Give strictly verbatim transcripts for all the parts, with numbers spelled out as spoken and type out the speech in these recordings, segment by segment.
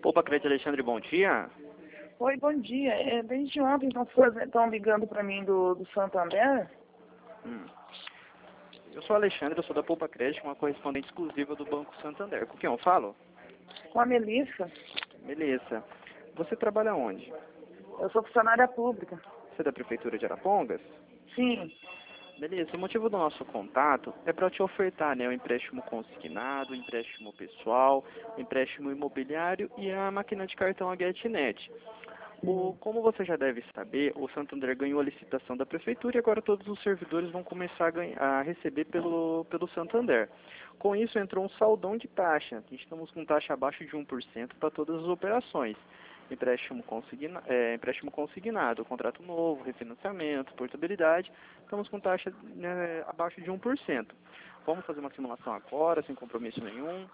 Opa, Crédito Alexandre, bom dia. Oi, bom dia. É, desde ontem estão ligando para mim do, do Santander. Hum. Eu sou Alexandre, eu sou da Poupa Crédito, uma correspondente exclusiva do Banco Santander. Com quem eu falo? Com a Melissa. Melissa. Você trabalha onde? Eu sou funcionária pública. Você é da Prefeitura de Arapongas? Sim. Beleza, o motivo do nosso contato é para te ofertar, né, o empréstimo consignado, o empréstimo pessoal, o empréstimo imobiliário e a máquina de cartão a GetNet. O, como você já deve saber, o Santander ganhou a licitação da Prefeitura e agora todos os servidores vão começar a, ganhar, a receber pelo, pelo Santander. Com isso entrou um saldão de taxa. Estamos com taxa abaixo de um por cento para todas as operações. Empréstimo, consigna, é, empréstimo consignado, contrato novo, refinanciamento, portabilidade. Estamos com taxa, né, abaixo de um por cento. Vamos fazer uma simulação agora, sem compromisso nenhum.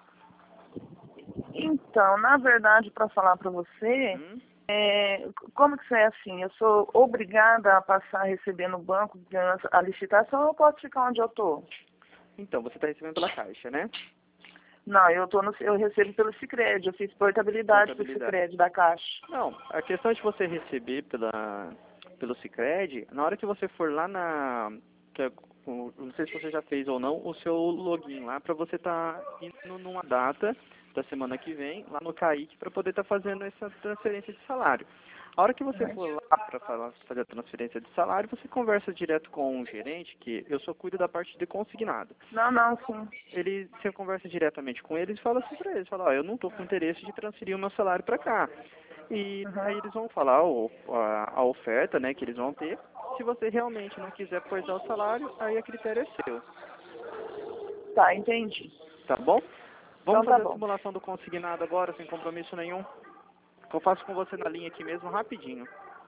Então, na verdade, para falar para você... Hum? É, como que isso é assim? Eu sou obrigada a passar a receber no banco a licitação ou eu posso ficar onde eu estou? Então, você está recebendo pela Caixa, né? Não, eu, tô no, eu recebo pelo Sicredi, eu fiz portabilidade pelo Sicredi da Caixa. Não, a questão de você receber pela, pelo Sicredi, na hora que você for lá na... Que é, não sei se você já fez ou não, o seu login lá, para você estar tá indo numa data da semana que vem, lá no CAIC, para poder estar tá fazendo essa transferência de salário. A hora que você for lá para fazer a transferência de salário, você conversa direto com o gerente, que eu só cuido da parte de consignado. Não, não, sim. Ele, você conversa diretamente com eles e fala assim para eles, fala, ó, eu não estou com interesse de transferir o meu salário para cá. E Uhum. aí eles vão falar o, a, a oferta, né, que eles vão ter. Se você realmente não quiser coisar o salário, aí a critério é seu. Tá, entendi. Tá bom? Vamos Então tá fazer a bom. simulação do consignado agora, sem compromisso nenhum. Eu faço com você na linha aqui mesmo, rapidinho.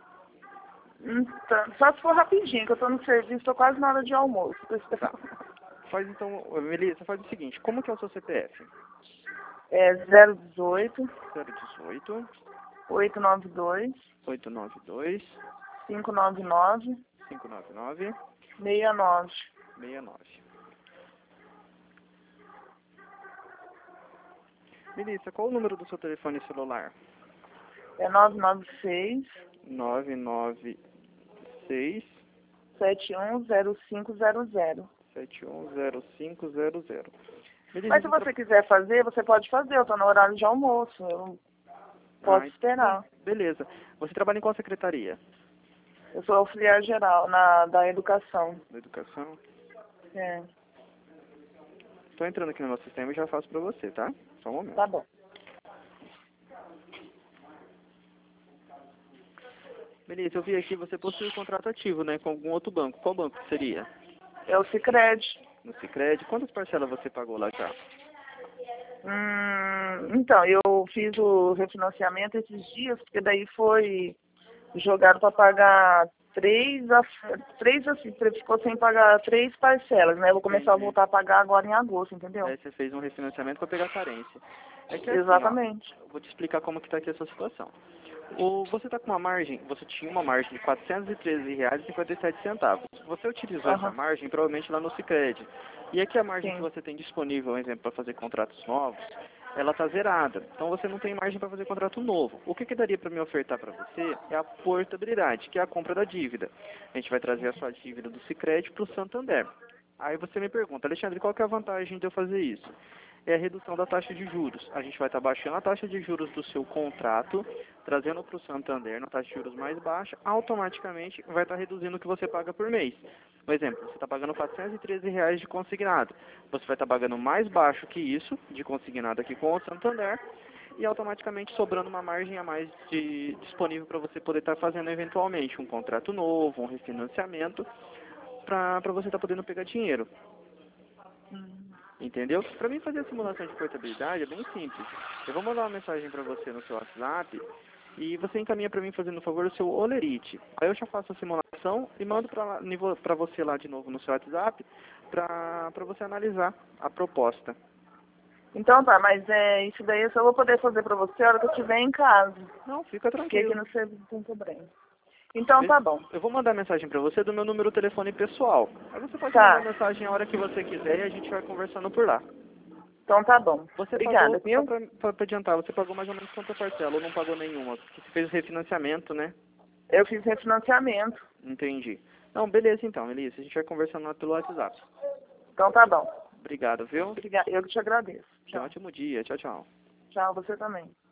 Então, só se for rapidinho, que eu tô no serviço, tô quase na hora de almoço. Tá. Faz então, Melissa, faz o seguinte, como que é o seu C P F? É zero dezoito, zero dezoito, oito nove dois, oito nove dois, cinco nove nove, cinco nove nove, seis nove. seis nove. Melissa, qual o número do seu telefone celular? É nove nove seis, nove nove seis, sete um zero cinco zero zero. sete um zero cinco zero zero. Melissa, Mas se você quiser fazer, você pode fazer. Eu tô no horário de almoço. Eu não posso ah, esperar. Beleza. Você trabalha em qual secretaria? Eu sou auxiliar geral na, da educação. Da educação? É, Estou entrando aqui no nosso sistema e já faço para você, tá? Só um momento. tá bom. Beleza, eu vi aqui você possui um contrato ativo, né, com algum outro banco. Qual banco que seria? É o Sicredi. No Sicredi. Quantas parcelas você pagou lá já? Hum, então, eu fiz o refinanciamento esses dias, porque daí foi jogado para pagar três, três assim, ficou sem pagar três parcelas, né? Eu vou começar Entendi. a voltar a pagar agora em agosto, entendeu? Aí você fez um refinanciamento para pegar carência. É que assim, Exatamente. ó, eu vou te explicar como que está aqui a sua situação. O, você está com uma margem, você tinha uma margem de quatrocentos e treze reais e cinquenta e sete centavos. Você utilizou Uhum. essa margem provavelmente lá no Sicredi. E aqui a margem Sim. que você tem disponível, por exemplo, para fazer contratos novos, ela está zerada. Então você não tem margem para fazer contrato novo. O que, que daria para me ofertar para você é a portabilidade, que é a compra da dívida. A gente vai trazer a sua dívida do Sicredi para o Santander. Aí você me pergunta, Alexandre, qual que é a vantagem de eu fazer isso? É a redução da taxa de juros. A gente vai estar baixando a taxa de juros do seu contrato, trazendo para o Santander na taxa de juros mais baixa, automaticamente vai estar reduzindo o que você paga por mês. Por exemplo, você está pagando quatrocentos e treze reais de consignado. Você vai estar pagando mais baixo que isso, de consignado aqui com o Santander, e automaticamente sobrando uma margem a mais de, disponível para você poder estar fazendo eventualmente um contrato novo, um refinanciamento, para você estar podendo pegar dinheiro. Entendeu? Para mim fazer a simulação de portabilidade é bem simples. Eu vou mandar uma mensagem para você no seu WhatsApp e você encaminha para mim fazendo, por favor, o seu Olerite. Aí eu já faço a simulação e mando para você lá de novo no seu WhatsApp para você analisar a proposta. Então tá, mas é, isso daí eu só vou poder fazer pra você a hora que eu estiver em casa. Não, fica Porque aqui tranquilo. no serviço tem problema. Então tá bom. Eu vou mandar mensagem para você do meu número telefone pessoal. Aí você pode Tá. mandar mensagem a hora que você quiser e a gente vai conversando por lá. Então tá bom. Você Obrigada, pagou, viu? só para adiantar, você pagou mais ou menos quanta parcela ou não pagou nenhuma? Porque você fez o refinanciamento, né? Eu fiz refinanciamento. Entendi. Não, beleza então, Elisa. A gente vai conversando lá pelo WhatsApp. Então tá bom. Obrigado, viu? Obrigada. Eu que te agradeço. Tenha um Tchau. ótimo dia. Tchau, tchau. Tchau, você também.